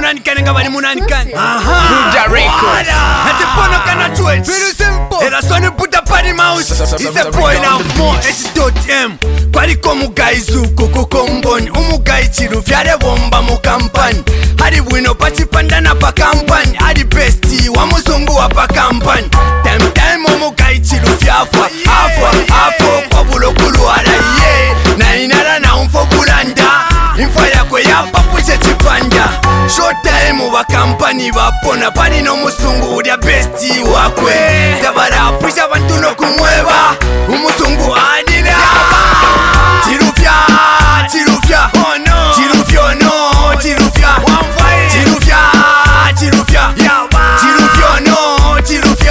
munanikane nga bali munanikane. Buddha Records. Ati pono kana twitch. Very simple. Era soni Buddha Party Mouse. It's a boy now more H.M. Kwaliko mugayi zuko kukomboni. Umugayi chiru vyare bomba mu kampani. Hadi bwino pachipanda na pa kampani. Hadi besti wa muzungu wa pa kampani. Time umugayi chiru vyafwa. Afwa kwa bulokulu ala ye. Na inara na umfo bulanda. Info yakwe yapapushe chipanda. Short time wa kampani bapona. Pari no musungu ulia besti wakwe. Dabara pusha bantu no kumweba. Umusungu adile haba. Chirufya, oh no. Chirufyo no, chirufya. Chirufya, chirufyo no, chirufya.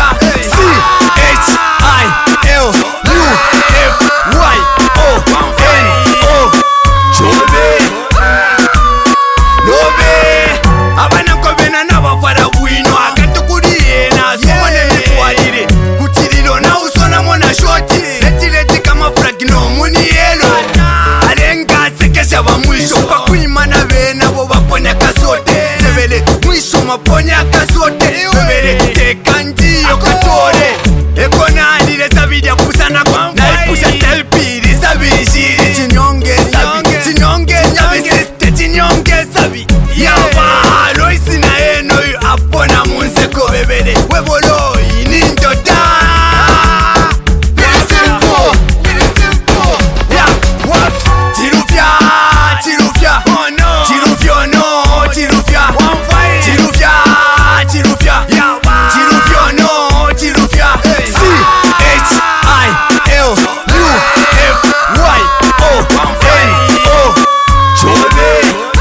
C-H-I-L-U-F-Y-O-N-O. Chobe. Lobe. Abana kobena na bafara bwino. Akatukuriye na somane mifwarire. Kuchiriro na usona mona shoti. Leti kama fragino muni yelo. Alenga sekesha wa mwisho. Kwa kuimana bena bo baponya kasote. Sebele mwisho maponya kasote. Sebele teka njiyo katore. Eko na alire sabidi ya pusana kwa. Na ipusha telpiri sabishiri. Chinyonge sabi siste chinyonge sabi. Yawa loisi na eno yu apona munseko bebele. Webolo inindota. Very simple. Yeah, what? Chirufya. Oh no. Chirufyo no, chirufya. Chirufya. Chirufyo no, chirufya. C-H-I-L-U-F-Y-O-N-O. Chobe.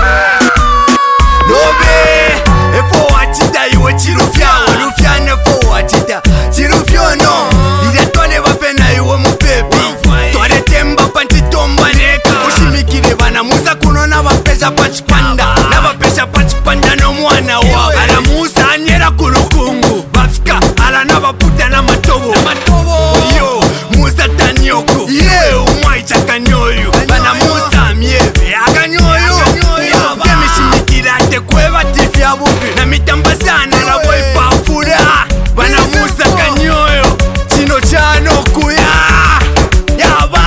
Lobe. Efo wachita iwe chirufya. Olufya nefo wachita. Chirufyo no. Ile tole bapena iwe mupepi. Tole temba panchitomba neka. Ushimikire bana musa kuno na bapesha pachipanda. Na bapesha pachipanda no mwana wa. Ala musa anyera kulukungu. Bafika ala na baputa na matobo. Yo, musa tanyoko. Ye, umaicha kanyoyu. Bana musa miebe akanyoyu. Kemi shimikira te kweba tifya bubi. Na mitamba sana la boy pafura. Bana musa kanyoyo. Chino chano kuya. Yaba.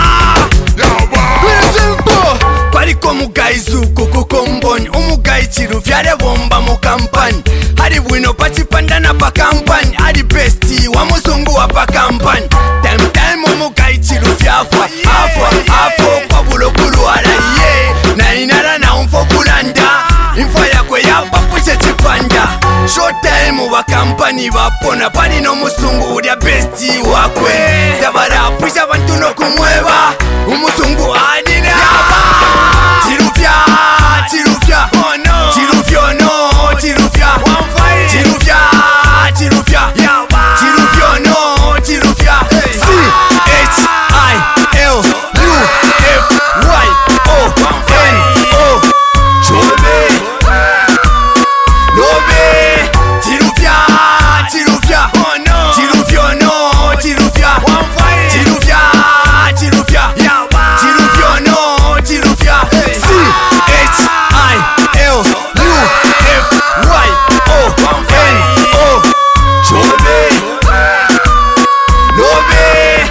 Kwaliko mugayi zuko kukomboni. Umugayi chiru vyare bomba mu kampani. Hadi bwino pachipanda na pa kampani. Hadi besti wa muzungu wa pa kampani. Time umugayi chiru vyafwa. Afwa kwa bulokulu ala ye. Na inara na umfo bulanda. Info yakwe yapapushe chipanda. Short time wa kampani bapona. Pari no musungu ulia besti wakwe. Dabara pusha bantu no kumweba. Umusungu adile haba. Chirufya. Oh no. Chirufyo no, chirufya. Chirufyo no, chirufya. C-H-I-L-U-F-Y-O-N-O. Chobe. Lobe. Chirufya. Oh no. Chirufyo no, chirufya. Chirufyo no, chirufya. C-H-I-L-U-F-Y-O-N-O. Chobe. Lobe.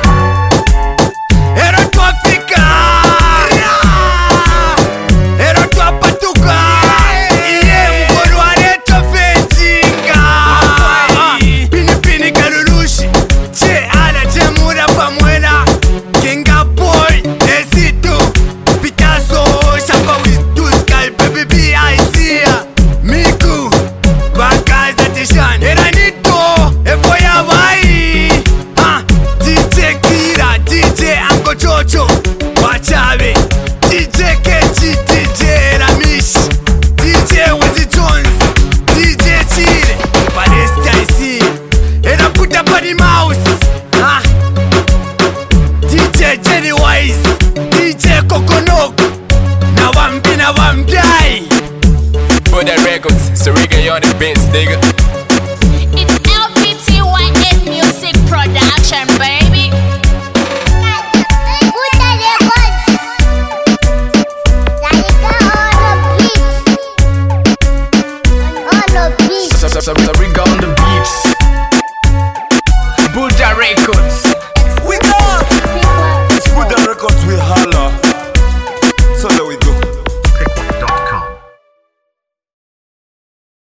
Ero twafika. Ero twapatuka. Iye mkono areto fejinga. Pini kalulushi. Che ala che mura pamwena. Kinga boy. Esito. Picasso. Shamba with two sky. Baby B.I.C. Miku. Bakaza tishan. Era nito. Efo ya bai. DJ Kira. DJ Anko Chocho. Wachabe. DJ Kechi. DJ Ramish. DJ Wizzy Jones. DJ Chile. Palestine C. Era Buddha Party Mouse. DJ Jenny Wise. DJ Kokonok. Na wambiai. Buddha Records. So we get you on the beats, nigga. It's LPTYN Music Production, baby. Buddha Records. Lalika on the beat. Sariga on the